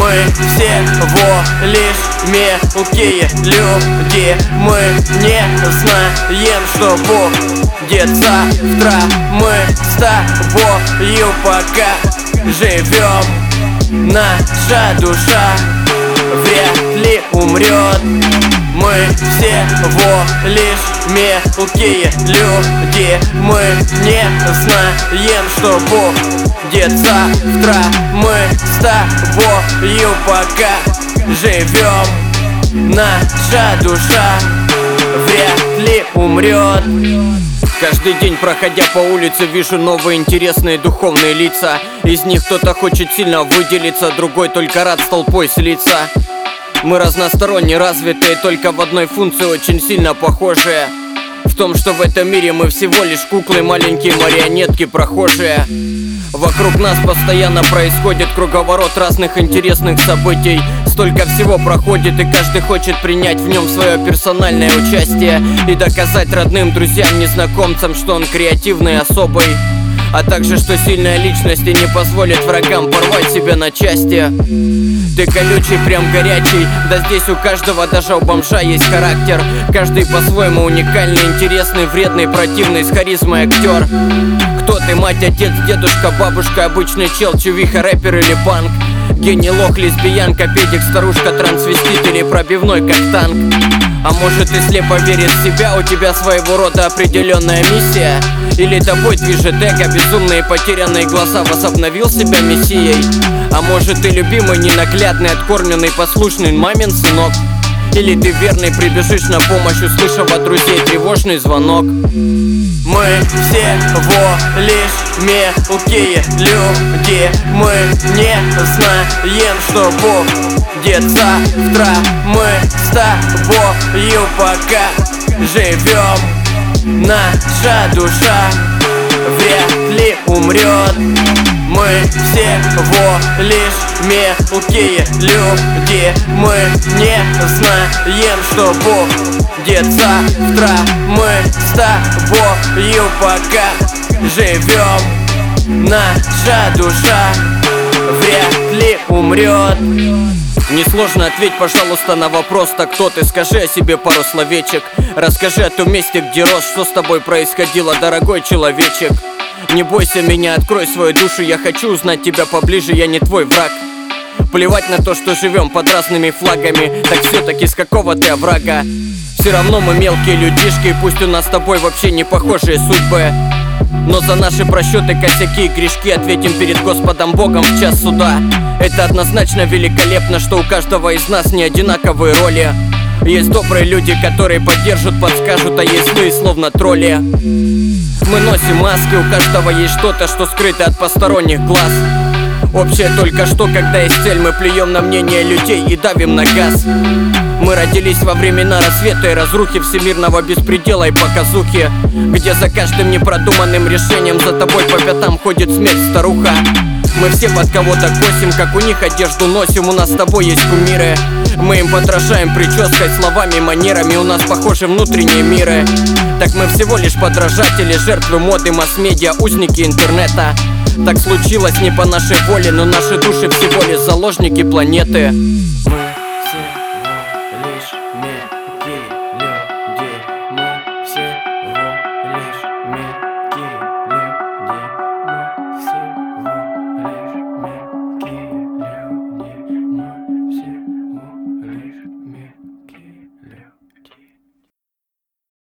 Мы всего лишь мелкие люди. Мы не знаем, что будет завтра. Мы с тобою пока живем. Наша душа вряд ли умрет. Мы всего лишь мелкие люди. Мы не знаем, что будет завтра. Мы с тобою пока живем. Наша душа вряд ли умрет. Каждый день, проходя по улице, вижу новые интересные духовные лица. Из них кто-то хочет сильно выделиться, другой только рад с толпой слиться. Мы разносторонне развитые, только в одной функции очень сильно похожие. В том, что в этом мире мы всего лишь куклы, маленькие марионетки прохожие. Вокруг нас постоянно происходит круговорот разных интересных событий. Столько всего проходит, и каждый хочет принять в нем свое персональное участие и доказать родным, друзьям, незнакомцам, что он креативный и особый, а также, что сильная личность и не позволит врагам порвать себя на части. Ты колючий, прям горячий, да здесь у каждого, даже у бомжа, есть характер. Каждый по-своему уникальный, интересный, вредный, противный, с харизмой актер. Кто ты, мать, отец, дедушка, бабушка, обычный чел, чувиха, рэпер или панк? Гений, лох, лесбиянка, педик, старушка, трансвестит или пробивной, как танк? А может, ты слепо веришь в себя, у тебя своего рода определенная миссия? Или тобой движет эго, безумные потерянные глаза, возобновил себя мессией? А может, ты любимый, ненаглядный, откормленный, послушный мамин сынок? Или ты верный, прибежишь на помощь, услышав от друзей тревожный звонок? Мы всего лишь мелкие люди. Мы не знаем, что будет завтра. Мы с тобою пока живем. Наша душа вряд ли умрет. Мы всего лишь мелкие люди. Мы не знаем, что будет завтра. Мы с тобою пока живем. Наша душа вряд ли умрет. Несложно, ответь, пожалуйста, на вопрос: так кто ты? Скажи о себе пару словечек. Расскажи о том месте, где рос, что с тобой происходило, дорогой человечек. Не бойся меня, открой свою душу, я хочу узнать тебя поближе, я не твой враг. Плевать на то, что живем под разными флагами, так все-таки с какого ты оврага? Все равно мы мелкие людишки, пусть у нас с тобой вообще не похожие судьбы, но за наши просчеты, косяки и грешки ответим перед Господом Богом в час суда. Это однозначно великолепно, что у каждого из нас не одинаковые роли. Есть добрые люди, которые поддержат, подскажут, а есть злые, словно тролли. Мы носим маски, у каждого есть что-то, что скрыто от посторонних глаз. Общее только что, когда есть цель, мы плюем на мнение людей и давим на газ. Мы родились во времена рассвета и разрухи, всемирного беспредела и показухи, где за каждым непродуманным решением за тобой по пятам ходит смерть, старуха. Мы все под кого-то косим, как у них одежду носим, у нас с тобой есть кумиры. Мы им подражаем прической, словами, манерами, у нас похожи внутренние миры. Так мы всего лишь подражатели, жертвы моды, масс-медиа, узники интернета. Так случилось не по нашей воле, но наши души всего лишь заложники планеты. Мы всего лишь мелкие люди. Мы всего лишь мелкие